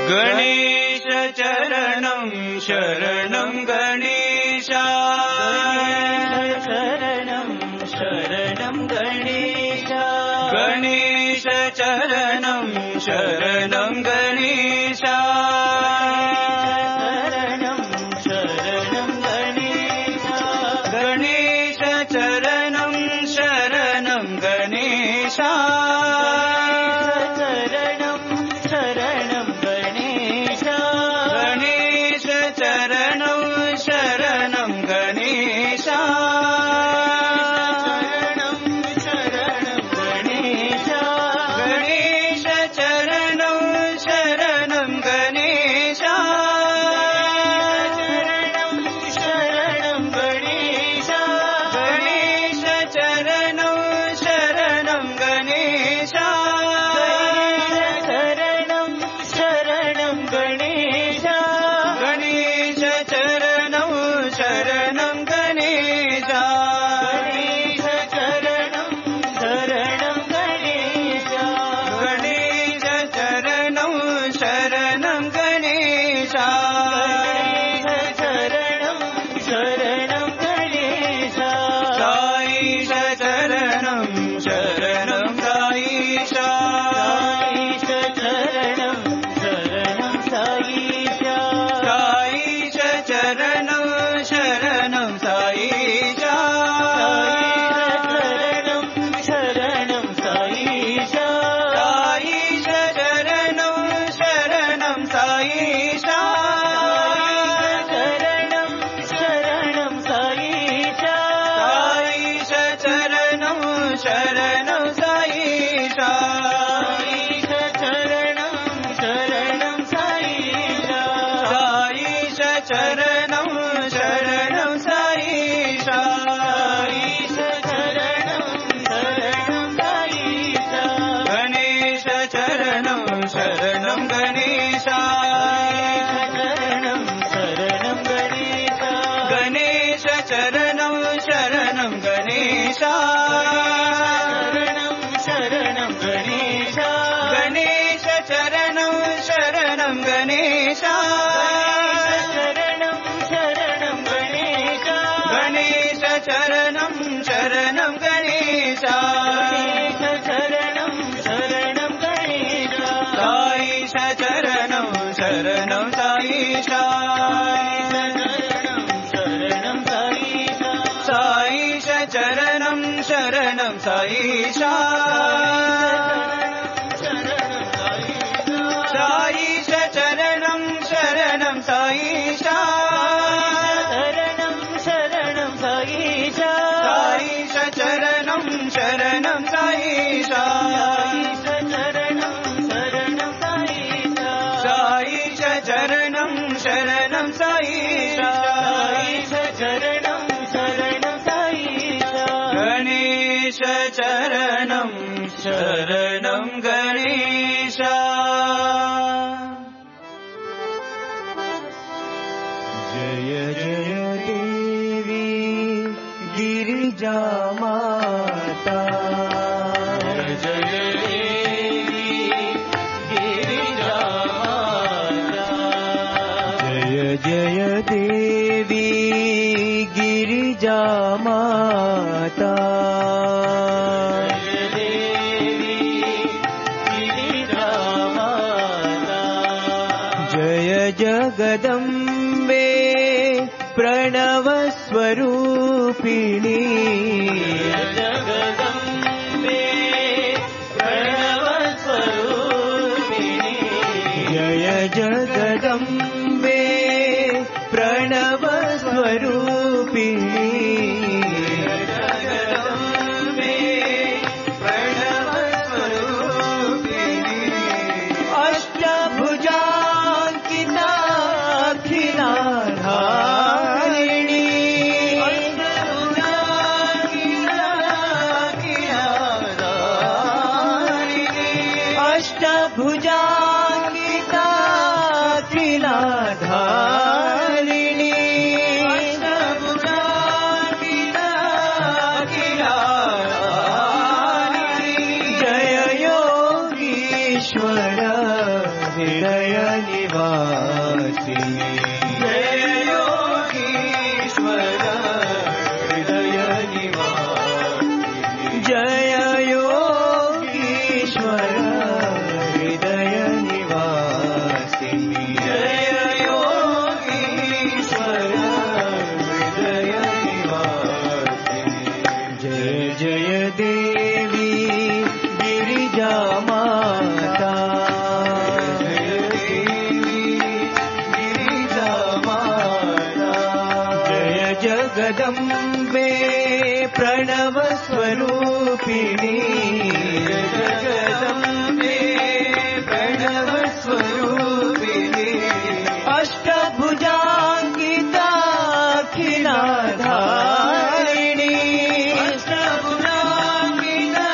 गणेश चरणं शरणं गणेश शरणं शरणं गणेश गणेश चरणं शरणं गणेश शरणं शरणं गणेश गणेश चरणं शरणं गणेश शरणं साईशा साईश चरणं शरणं साईशा शरणं शरणं साईशा साईश चरणं शरणं साईशा शरणं शरणं साईशा साईश चरणं शरणं साईशा साईश चरणं शरणं साईशा गणेश चरणं शरणं गणेश जय जय देवी गिरिजा माता जय जय देवी गिरिजा माता जय जय देवी गिरिजा माता जगदम्बे प्रणव स्वरूपिणी जगदम्बे प्रणव स्वरूपिणी जय जगदम्बे प्रणव स्वरूपिणी जगदम्बे प्रणव स्वरूपिणी अष्टभुजा धारिणी अष्टभुजा किला धारिणी अष्टभुजा किला जय योगीश्वर हृदय निवासिनी जय योगीश्वर हृदय निवासिनी जय योगीश्वर हृदय निवासिनी जय योगीश्वर हृदय निवासिनी जय जय देवी गिरिजा माता जय देवी गिरिजा माता जय जगदम्बे प्रणव स्वरूपिणी जगदम्बे प्रणव स्वरूपिणी अष्टभुजाङ्किता अखिलाधारिणी अष्टभुजाङ्किता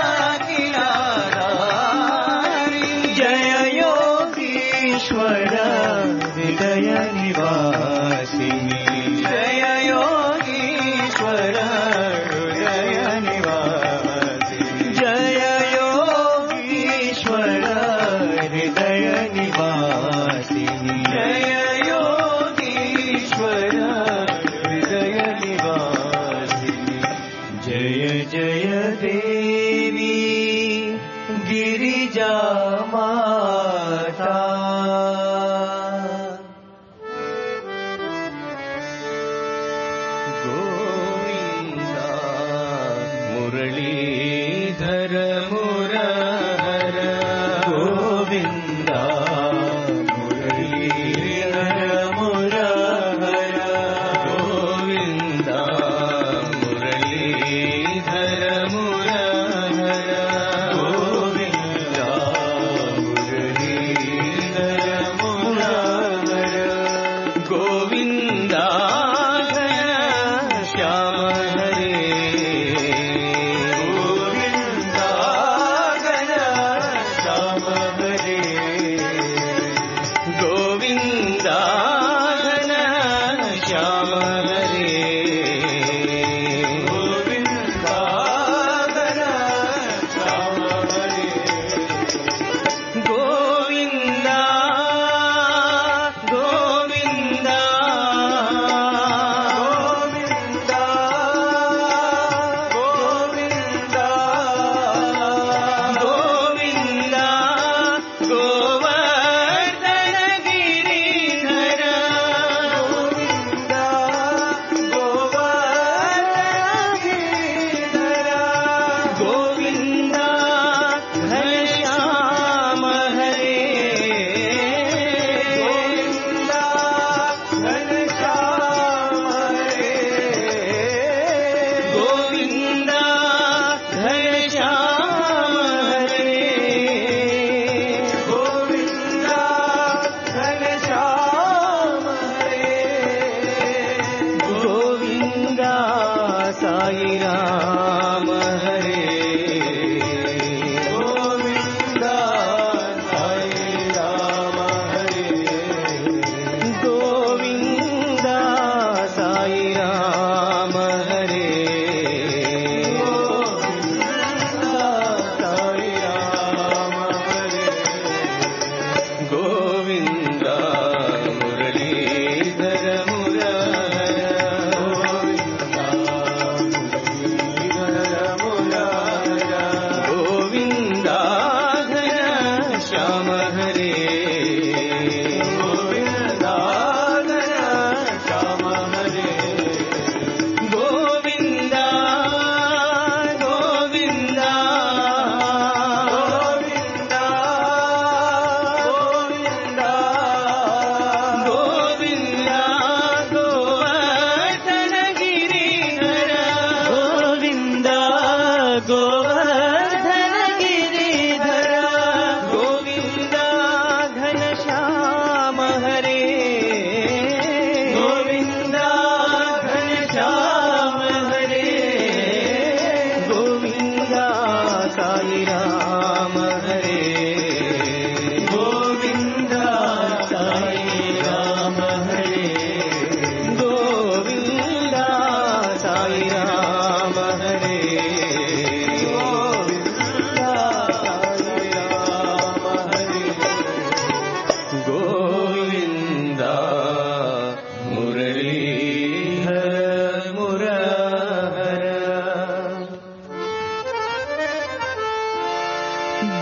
अखिलाधारिणी जय योगीश्वर हृदय निवासिनी जय योगीश्वर हृदय निवासिनी जय योगीश्वर हृदय निवासिनी जय योगीश्वर हृदय निवासिनी जय जय देवी गिरिजा माता गोविंदा मुरलीधर मुरहर गोविंदा मुरलीधर मुरहर गोविंदा मुरलीधर मुरहर गोविंदा मुरलीधर मुरहर गोविंदा श्याम हरे गोविंदा श्याम हरे गोविंदा श्याम हरे गोविंदा श्याम हरे गोविंदा गोविंदा गोविंदा गोविंदा गोवर्धन गिरिधर गोविंदा गोवर्धन गिरिधर गोविंदा घनश्याम हरे गोविंदा घनश्याम हरे गोविंदा घनश्याम हरे गोविंदा घनश्याम हरे गोविंदा साई राम हरे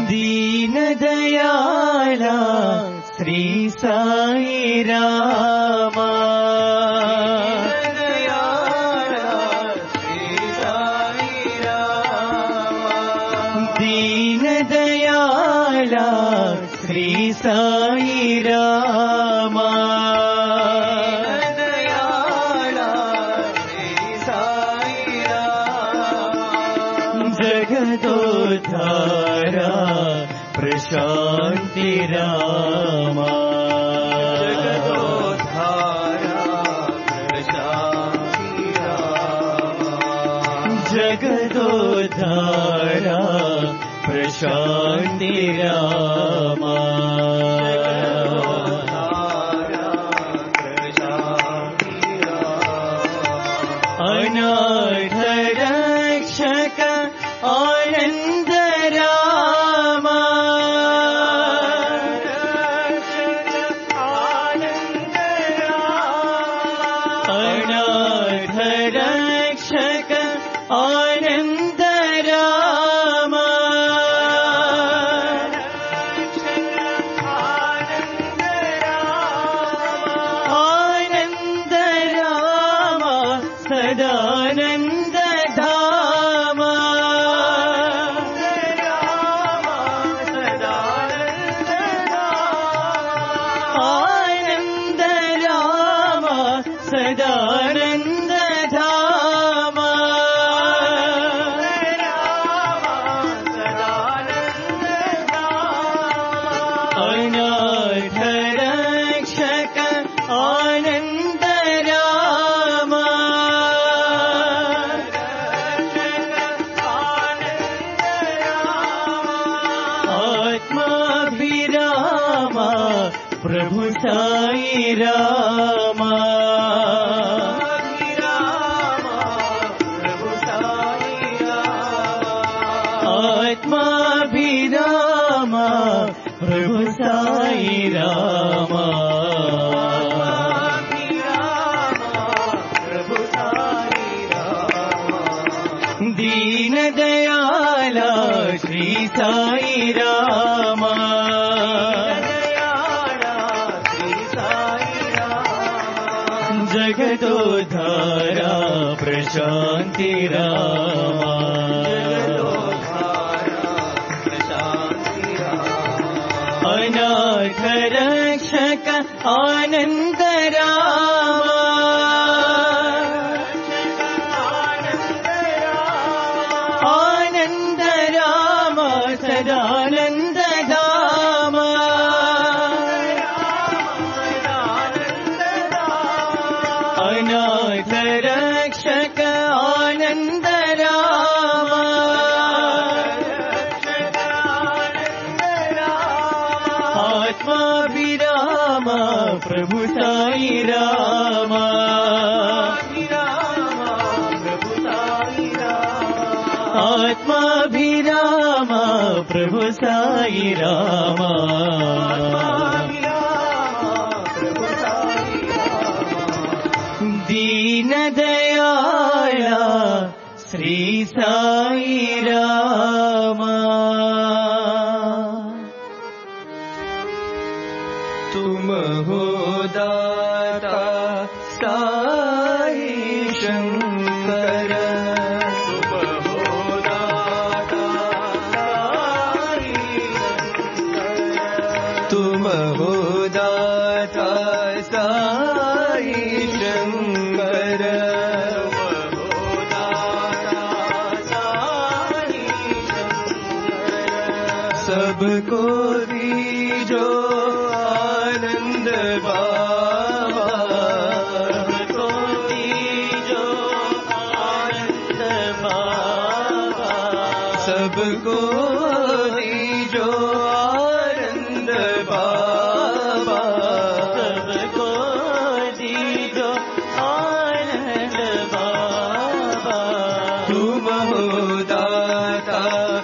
दीन दयाला श्री साई रामा, दीन दयाला श्री साई रामा, जगदोद्धारा प्रशांति रामा, जगदोद्धारा प्रशांति रामा, अनाथ रक्षक आनंद रामा, अनाथ रक्षक आनंद रामा, आनंद रामा सदानंद धामा, आनंद रामा सदानंद धामा, अनाथ रक्षक आनंद रामा, आत्माभिरामा प्रभु साई रामा, आत्माभिरामा प्रभु साई रामा, दीन दयाला श्री साई रामा, जगदोद्धारा प्रशांति रामा, अनाथ रक्षक आनंद रामा, आनंद रामा सदानंद धामा, अनाथ रक्षक आनंद रामा, आत्माभिरामा प्रभु साई रामा, आत्माभिरामा प्रभु साई रामा, दीन दयाला श्री साई रामा, तुम हो दाता साई शंकर, तुम हो दाता साई शंकर, सबको दीजो आनंद बाबा, सबको दीजो आनंद बाबा, सबको दीजो आनंद बाबा, सबको दीजो आनंद बाबा, तुम हो दाता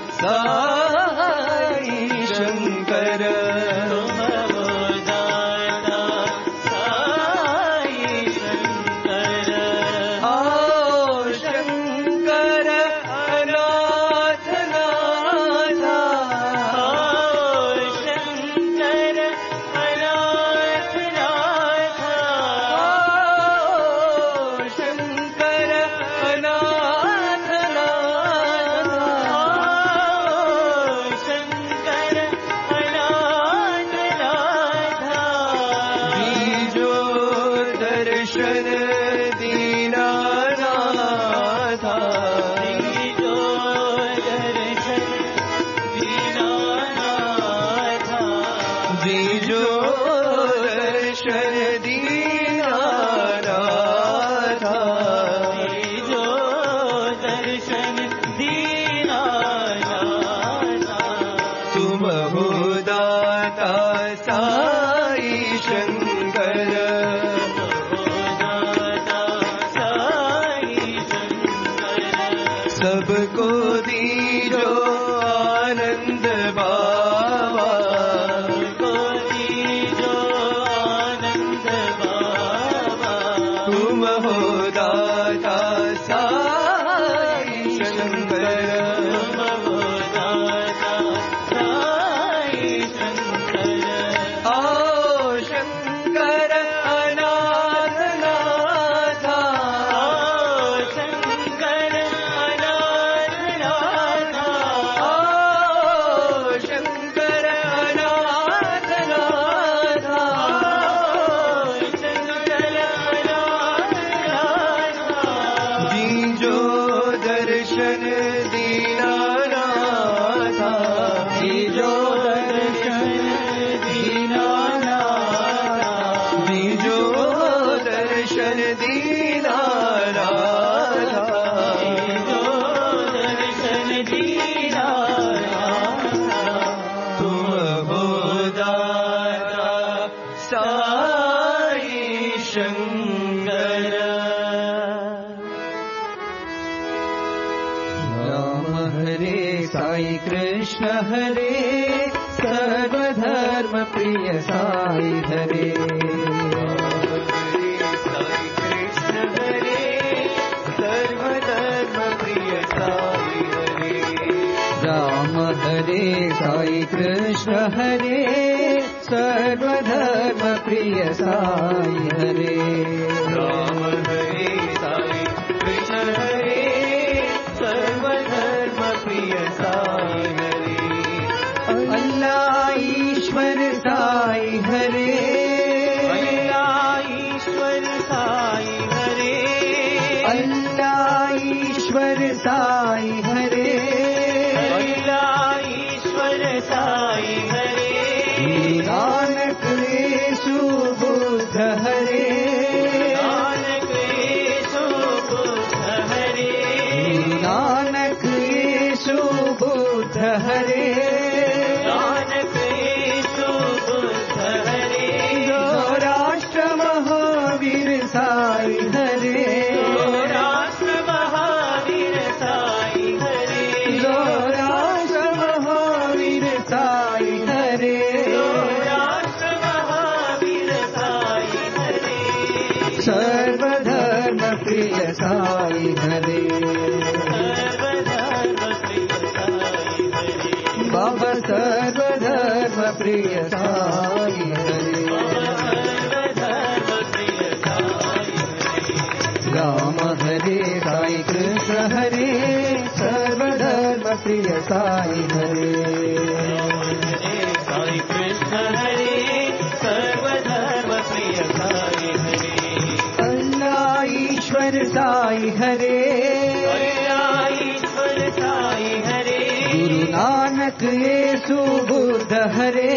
साई शंकर, तुम हो दाता साई शंकर, आओ शंकर अनाथ नाथा, दर्शन दीनानाथा दीजो दर्शन दीनानाथा तुम हो दाता साई शंकर सबको दीजो आनंद बाबा को दीजो आनंद बाबा तुम हो दाता साई शंकर तुम हो दाता साई शंकर आओ शंकर अनाथ नाथा आओ शंकर कृष्ण हरे सर्वधर्म प्रिय साई हरे कृष्ण हरे सर्वधर्म प्रिय साई हरे राम हरे साई कृष्ण हरे सर्वधर्म प्रिय साई हरे राम हरे साई कृष्ण हरे सर्वधर्म प्रिय साई हरे अल्लाह ईश्वर साई हरे अल्लाह ईश्वर साई हरे अल्लाह ईश्वर साई हरे अल्लाह ईश्वर साई हरे नानक येशु बुद्ध हरे नानक येशु बुद्ध हरे नानक येशु बुद्ध हरे नानक येशु बुद्ध हरे राष्ट्र महावीर साई हरे राष्ट्र महावीर साई हरे राष्ट्र महावीर साई हरे राष्ट्र महावीर साई हरे सर्वधर्म प्रिय साई हरे बाबा सर्वधर्म प्रिय साई हरे राम हरे साई कृष्ण हरे सर्वधर्म प्रिय साई हरे साई कृष्ण हरे सर्वधर्म प्रिय साई हरे अल्लाह ईश्वर साई हरे अल्लाह ईश्वर साई हरे गुरु नानक येशु बुद्ध हरे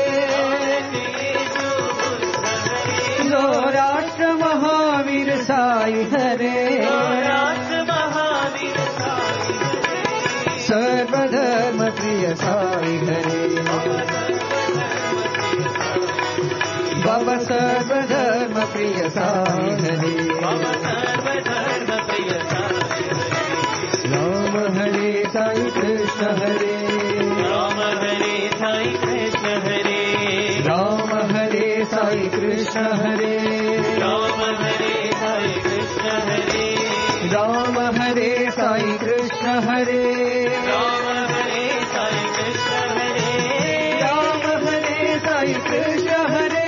राष्ट्र महावीर साई हरे राष्ट्र महावीर साई सर्वधर्म प्रिय साई हरे बाबा सर्वधर्म प्रिय साई हरे राम हरे साई कृष्ण हरे राम हरे साई कृष्ण हरे राम हरे साई कृष्ण हरे राम हरे साई कृष्ण हरे राम हरे साई कृष्ण हरे राम हरे साई कृष्ण हरे राम हरे साई कृष्ण हरे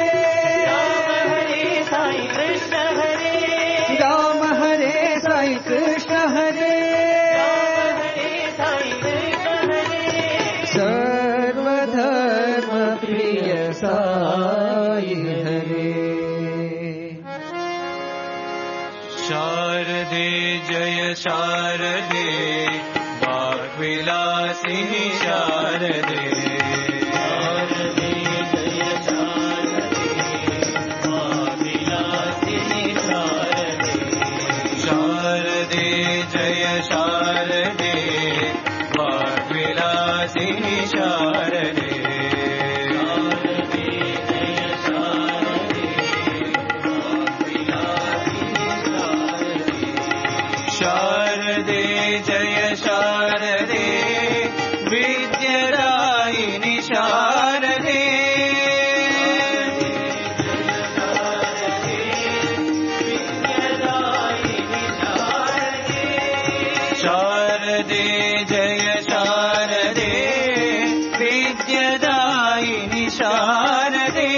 राम हरे साई कृष्ण हरे सर्वधर्म प्रिय साई हरे शारदे जय शारदे वाग्विलासिनी शारदे शारदे जय शारदे कैलासिनी शारदे शारदे जय शारदे विद्यादायिनी शारदे शारदे जय शारदे विद्यादायिनी शारदे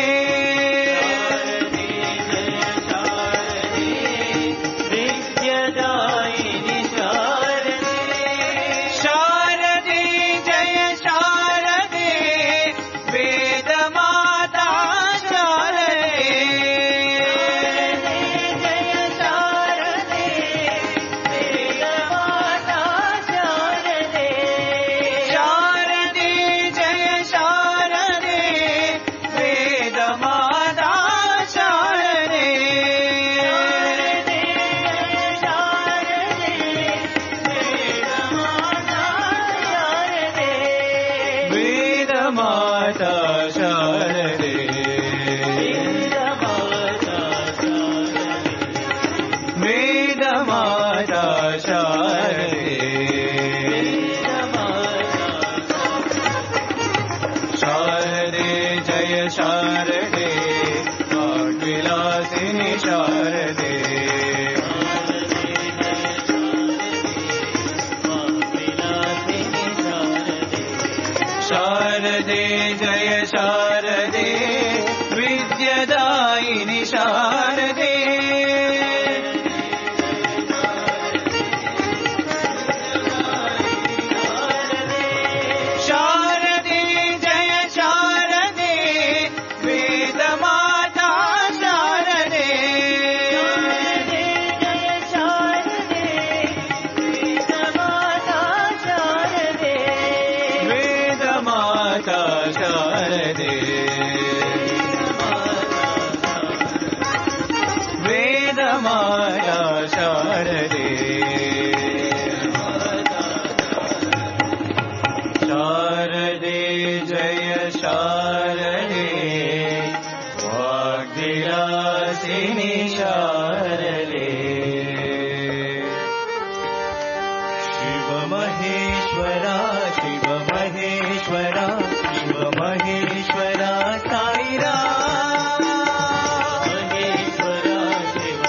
शारदे जय शारदे विद्यादायिनी शारदे शारदे जय शारदे वेदमाता शारदे शारदे वेदमाता शारदे शारदे जय शारदे वाग्विलासिनी शारदे शिव महेश्वरा शिव महेश्वरा शिव महेश्वरा साईरा महेश्वरा शिव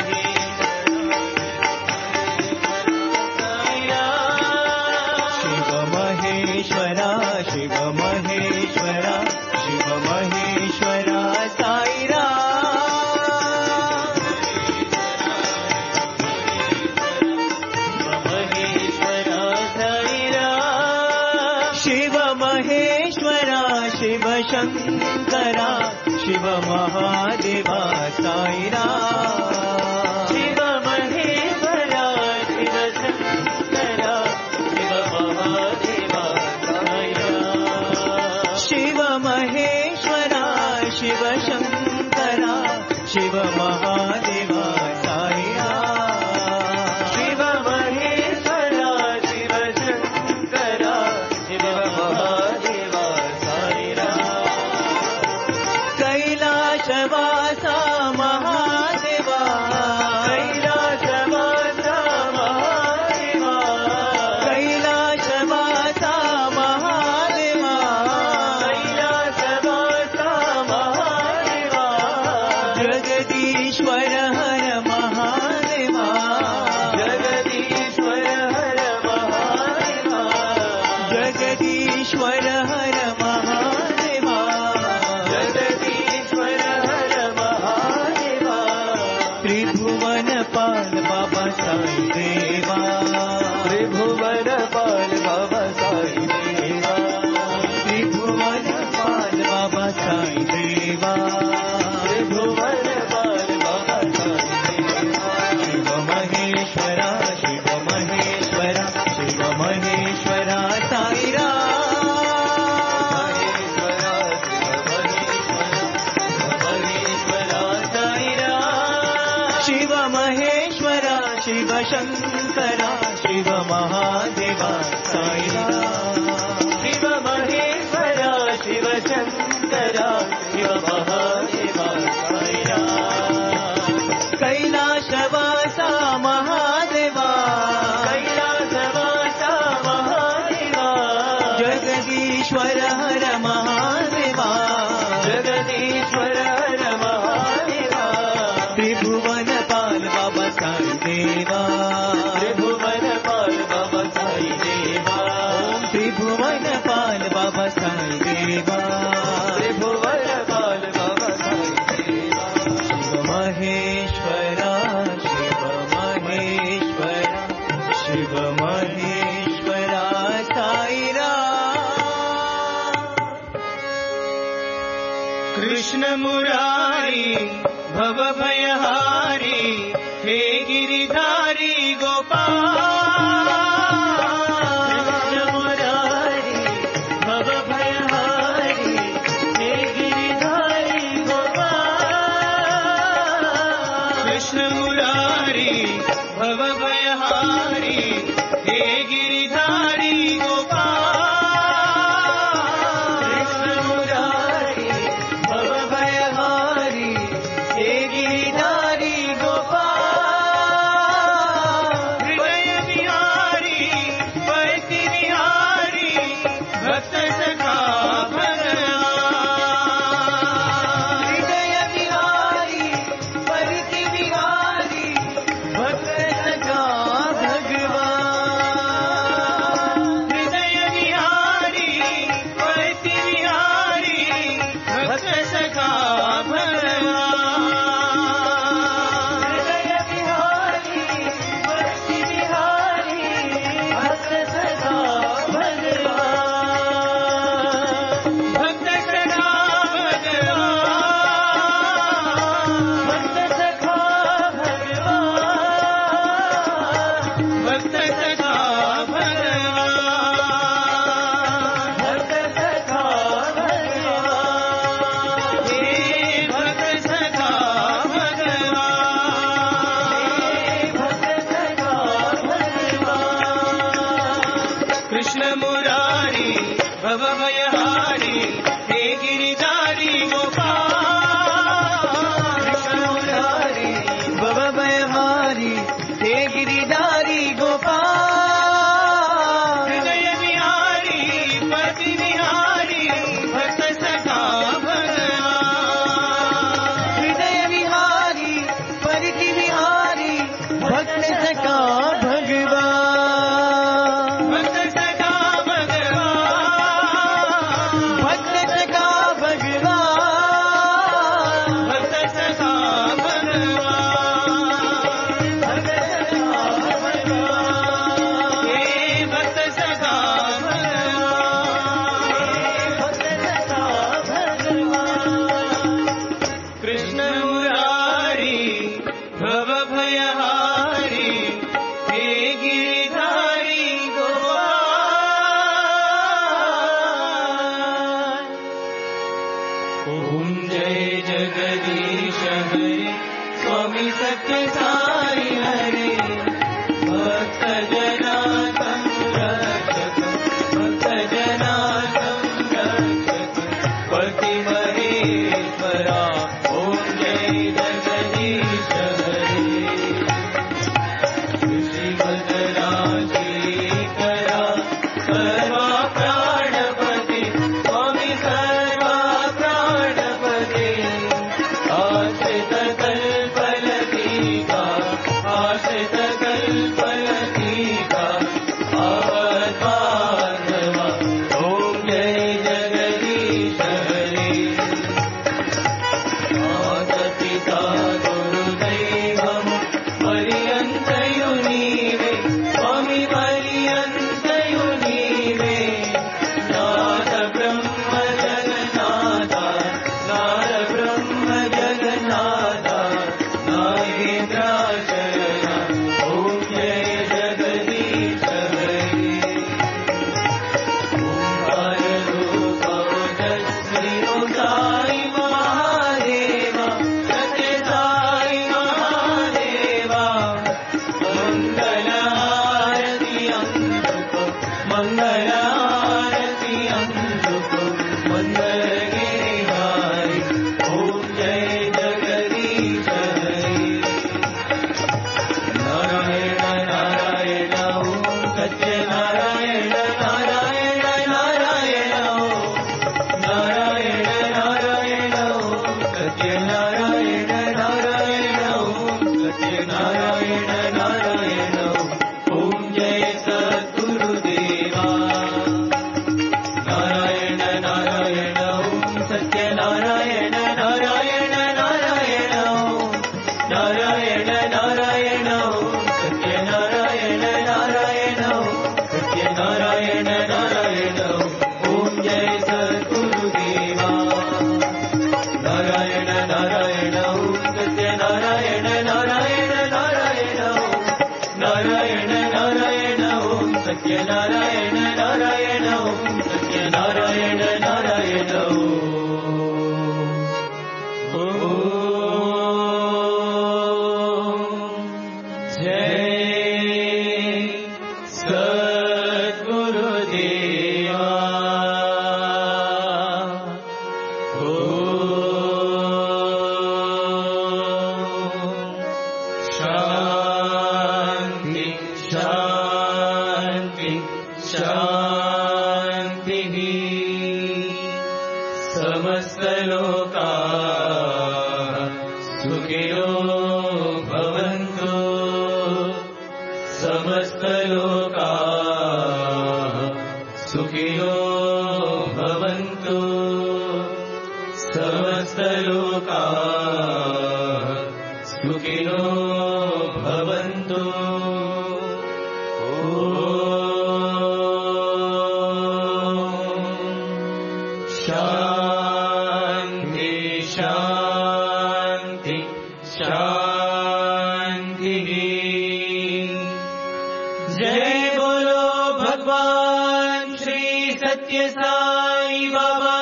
महेश्वरा शिव महेश्वरा शिव महेश्वरा साईरा शिव महेश्वरा शिव शंकरा शिव महादेवा साईरा शिव महेश्वरा शिव शंकरा शिव महादेवा साईरा शिव महेश्वरा शिव शंकरा शिव महादेवा साईरा शिव महेश्वरा शिव शंकरा शिव महादेवा साईरा कैलाशवासा महादेवा कैलाशवासा महादेवा कैलाशवासा महादेवा कैलाशवासा महादेवा जगदीश्वर हर महादेवा जगदीश्वर हर महादेवा जगदीश्वर हर महादेवा जगदीश्वर हर महादेवा त्रिभुवन पाल बाबा साई देवा त्रिभुवन पाल बाबा साई देवा त्रिभुवन पाल बाबा साई देवा त्रिभुवन पाल बाबा साई देवा शिव महेश्वरा शिव महेश्वरा शिव महेश्वरा साईरा शिव महेश्वरा शिव शंकरा शिव महादेवा साईरा शिव जगदीश्वर हर महादेवा जगदीश्वर हर महादेवा त्रिभुवन पाल बाबा साई देवा त्रिभुवन पाल बाबा साई देवा ओम त्रिभुवन पाल बाबा साई देवा त्रिभुवन पाल बाबा साई देवा शिव महेश्वरा शिव महेश्वरा शिव महेश्वरा साई राम कृष्ण मुरारी भव भयहारी हे गिरिधारी गोपाल कृष्ण मुरारी भव भयहारी हे गिरिधारी गोपाल कृष्ण मुरारी भव भयहारी हे गिरिधारी गोपाल कृष्ण मुरारी भव भयहारी हे गिरिधारी गोपाल हृदय विहारी पति विहारी भक्त सखा भगवान हृदय विहारी पति विहारी भक्त सखा भगवान हृदय विहारी पति विहारी भक्त सखा भगवान हृदय विहारी पति विहारी भक्त सखा भगवान भक्त सखा भगवान भक्त सखा भगवान भक्त सखा भगवान भक्त सखा भगवान हे भक्त सखा भगवान भक्त सखा भगवान कृष्ण मुरारी भव भयहारी हे गिरिधारी गोपाल कृष्ण मुरारी भव भयहारी हे गिरिधारी गोपाल हृदय विहारी पति विहारी भक्त सखा भगवान हृदय विहारी पति विहारी भक्त सखा भगवान भक्त सखा भगवान भक्त सखा भगवान भक्त सखा भगवान भक्त सखा भगवान हे भक्त सखा भगवान भक्त सखा भगवान कृष्ण मुरारी भव भयहारी हे गिरिधारी गोपाल ओम जय जगदीश हरे स्वामी सत्य साई हरे भक्त जना संरक्षक भक्त जना संरक्षक पति महेश्वरा ओम जय जगदीश हरे श्रीभद्राशीकरा सर्वा प्राणपति स्वामी सर्वा प्राणपति आश्रित कल्पलतिका समस्तलोकाः सुखिनो भवन्तु समस्तलोकाः सुखिनो भवन्तु समस्तलोकाः सुखिनो भवन्तु शान्ति शान्ति शान्तिः जय बोलो भगवान श्री सत्य साई बाबा